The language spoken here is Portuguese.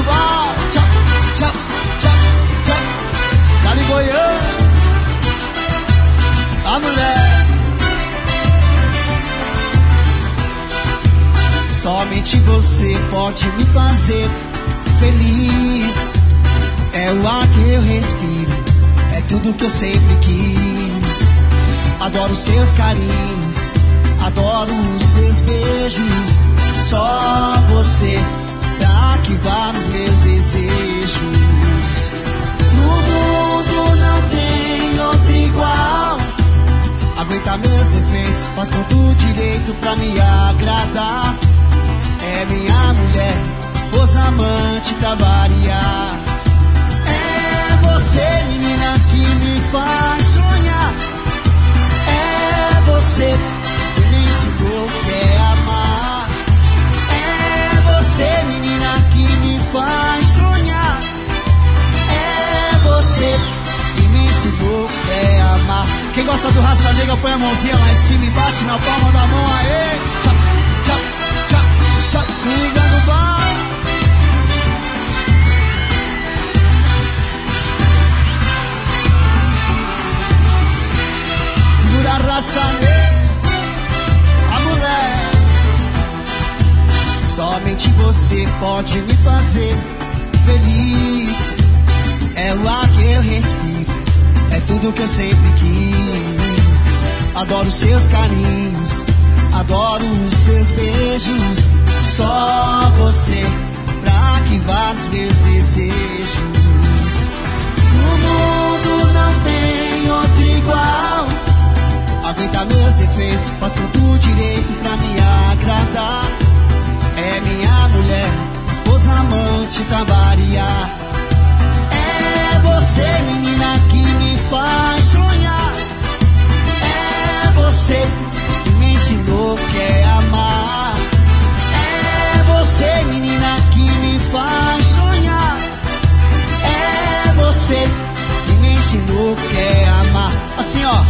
no bar. Tchau, tchau, tchau, tchau. Dali Goiânia, a mulher. Somente você pode me fazer feliz. É o ar que eu respiro, é tudo que eu sempre quis. Adoro seus carinhos, adoro os seus beijos. Só você pra arquivar os meus desejos. No mundo não tem outro igual. Aguenta meus defeitos, faz com tudo direito pra me agradar. É minha mulher, esposa, amante pra variar. É você, menina, que me faz sonhar. É você que me ensinou que é amar. É você, menina, que me faz sonhar. É você que me ensinou que é amar. Quem gosta do Raça Negra põe a mãozinha lá em cima e bate na palma da mão. Aê, tchau, tchau, tchau, tchau. Swinga no bar. Segura a Raça Negra, a mulher. Somente você pode me fazer feliz. É o ar que eu respiro, é tudo que eu sempre quis. Adoro seus carinhos, adoro os seus beijos. Só você pra arquivar os meus desejos. No mundo não tem outro igual. Aguenta meus defeitos, faz com tudo direito pra me agradar. É minha mulher, esposa, amante pra variar. É você, menina, que me faz sonhar. É você que me ensinou que é amar. É você, menina, que me faz sonhar. É você que me ensinou que é amar. Assim, ó.